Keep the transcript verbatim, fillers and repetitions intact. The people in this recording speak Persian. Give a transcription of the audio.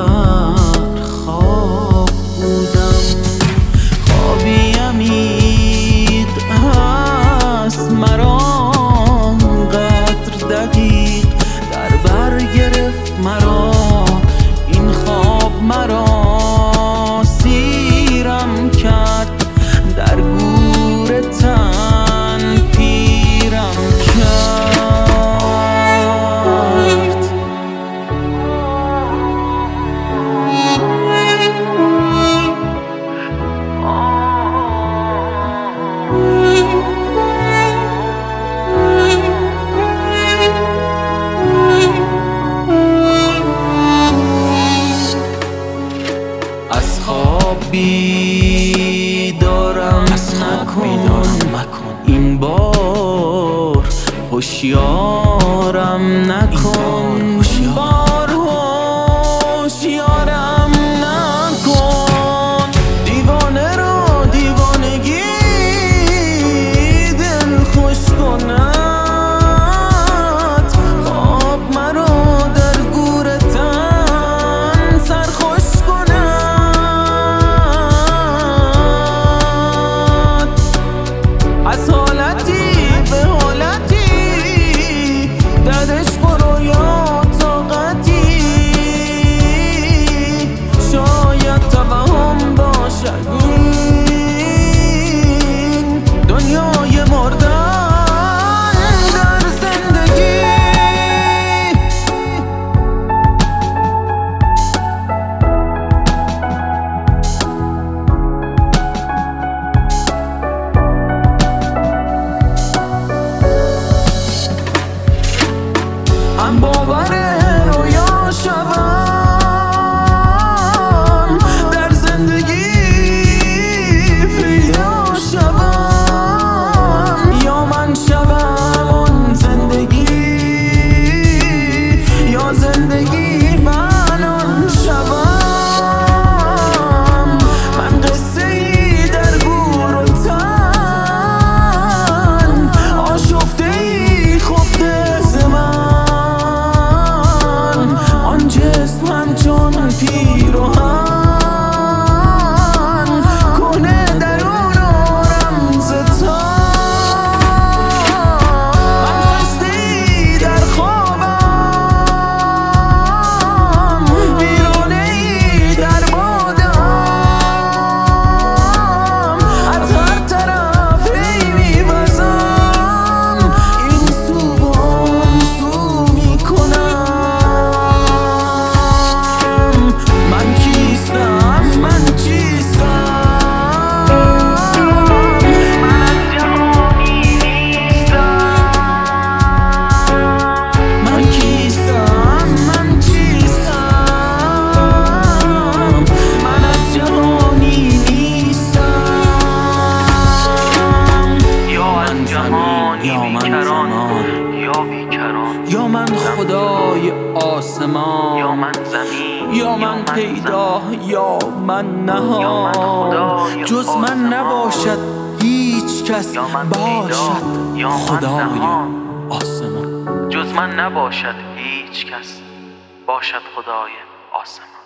در خواب بودم. خوابی عمیق هست مرا قدر دقیق در بر گرفت مرا این خواب، مرا سیرم کرد در گور تن پیرم کرد. از خواب بیدارم نکن، این بار هوشیارم نکن، بار هوشیارم نکن. دیوانه رو دیوانگی دل خوش کند، خواب مرا در گور تن سرخوش کند. از حالتی به حالتی در عشق و رویا طاقتی، شاید توهم باشد این دنیای مردن در زندگی. من باور رویا شوم در زندگی پیدا شوم، یا من شوم اون زندگی یا زندگی من آن شوم. من قصه ای در گور و تن آشفته ای خفته ز من، آن جسم همچون پیراهن کنه درون و رمز تن. من خسته‌ای در خوابم، ویرانه‌ای در بادم، از هر طرف هی می‌وزم، این سو و آن سو می‌کنم. من کیستم؟ من چیستم؟ من از جهانی نیستم. من کیستم؟ من چیستم؟ من از جهانی نیستم. یا از جهانی بیکران، یا بیکران، یا من خدای آسمان، یا من زمین، یا من پیدا یا من نهان. جز من نباشد هیچ کس، یا من باشد پیدا یا من خدای نهان. آسمان. جز من نباشد هیچ کس، باشد خدای آسمان.